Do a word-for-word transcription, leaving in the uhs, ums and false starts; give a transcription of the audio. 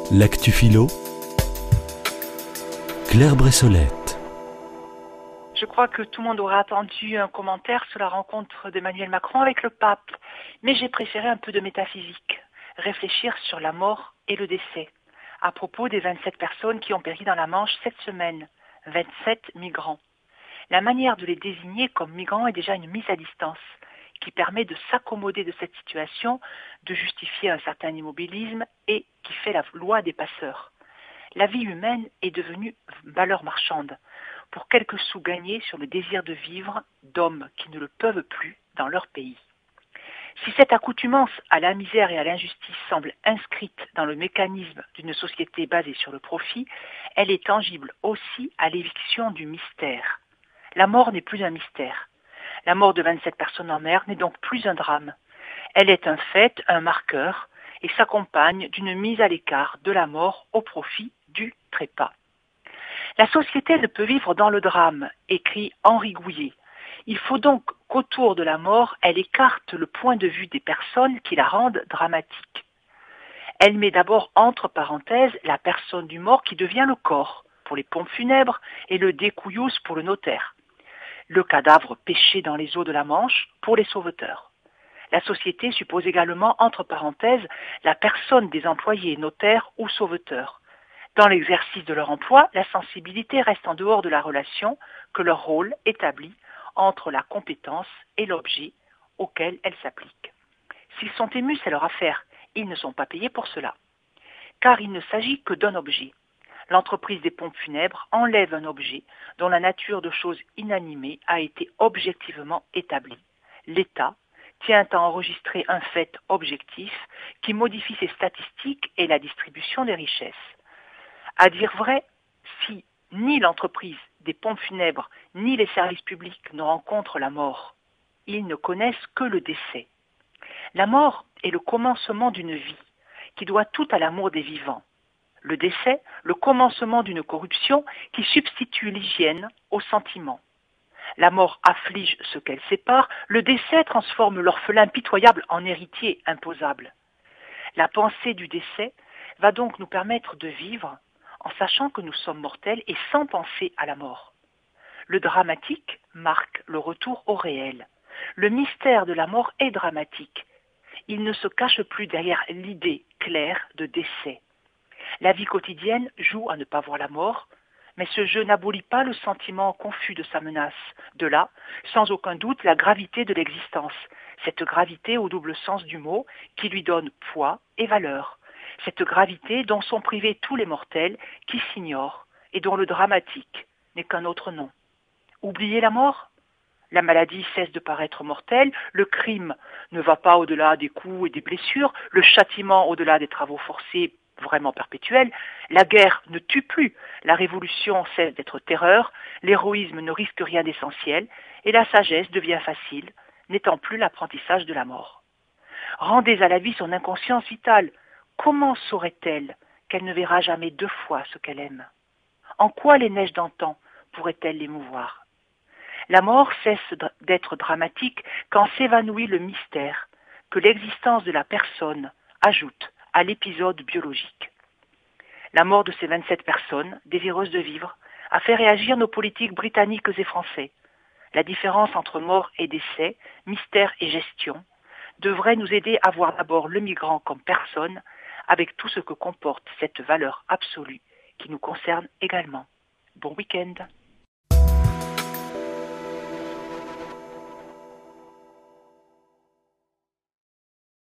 L'actu philo, Claire Bressolette. Je crois que tout le monde aura attendu un commentaire sur la rencontre d'Emmanuel Macron avec le pape, mais j'ai préféré un peu de métaphysique, réfléchir sur la mort et le décès, à propos des vingt-sept personnes qui ont péri dans la Manche cette semaine, vingt-sept migrants. La manière de les désigner comme migrants est déjà une mise à distance, qui permet de s'accommoder de cette situation, de justifier un certain immobilisme et qui fait la loi des passeurs. La vie humaine est devenue valeur marchande, pour quelques sous gagnés sur le désir de vivre d'hommes qui ne le peuvent plus dans leur pays. Si cette accoutumance à la misère et à l'injustice semble inscrite dans le mécanisme d'une société basée sur le profit, elle est tangible aussi à l'éviction du mystère. La mort n'est plus un mystère. La mort de vingt-sept personnes en mer n'est donc plus un drame. Elle est un fait, un marqueur, et s'accompagne d'une mise à l'écart de la mort au profit du trépas. La société ne peut vivre dans le drame, écrit Henri Gouillet. Il faut donc qu'autour de la mort, elle écarte le point de vue des personnes qui la rendent dramatique. Elle met d'abord entre parenthèses la personne du mort qui devient le corps, pour les pompes funèbres, et le découillous pour le notaire. Le cadavre pêché dans les eaux de la Manche pour les sauveteurs. La société suppose également, entre parenthèses, la personne des employés, notaires ou sauveteurs. Dans l'exercice de leur emploi, la sensibilité reste en dehors de la relation que leur rôle établit entre la compétence et l'objet auquel elle s'applique. S'ils sont émus, c'est leur affaire. Ils ne sont pas payés pour cela. Car il ne s'agit que d'un objet. L'entreprise des pompes funèbres enlève un objet dont la nature de choses inanimées a été objectivement établie. L'État tient à enregistrer un fait objectif qui modifie ses statistiques et la distribution des richesses. À dire vrai, si ni l'entreprise des pompes funèbres ni les services publics ne rencontrent la mort, ils ne connaissent que le décès. La mort est le commencement d'une vie qui doit tout à l'amour des vivants. Le décès, le commencement d'une corruption qui substitue l'hygiène au sentiment. La mort afflige ce qu'elle sépare, le décès transforme l'orphelin pitoyable en héritier imposable. La pensée du décès va donc nous permettre de vivre en sachant que nous sommes mortels et sans penser à la mort. Le dramatique marque le retour au réel. Le mystère de la mort est dramatique. Il ne se cache plus derrière l'idée claire de décès. La vie quotidienne joue à ne pas voir la mort, mais ce jeu n'abolit pas le sentiment confus de sa menace. De là, sans aucun doute, la gravité de l'existence, cette gravité au double sens du mot qui lui donne poids et valeur, cette gravité dont sont privés tous les mortels qui s'ignorent et dont le dramatique n'est qu'un autre nom. Oublier la mort ? La maladie cesse de paraître mortelle, le crime ne va pas au-delà des coups et des blessures, le châtiment au-delà des travaux forcés vraiment perpétuel, la guerre ne tue plus, la révolution cesse d'être terreur, l'héroïsme ne risque rien d'essentiel, et la sagesse devient facile, n'étant plus l'apprentissage de la mort. Rendez à la vie son inconscience vitale. Comment saurait-elle qu'elle ne verra jamais deux fois ce qu'elle aime ? En quoi les neiges d'antan pourraient-elles l'émouvoir ? La mort cesse d'être dramatique quand s'évanouit le mystère que l'existence de la personne ajoute à l'épisode biologique. La mort de ces vingt-sept personnes, désireuses de vivre, a fait réagir nos politiques britanniques et français. La différence entre mort et décès, mystère et gestion, devrait nous aider à voir d'abord le migrant comme personne, avec tout ce que comporte cette valeur absolue qui nous concerne également. Bon week-end.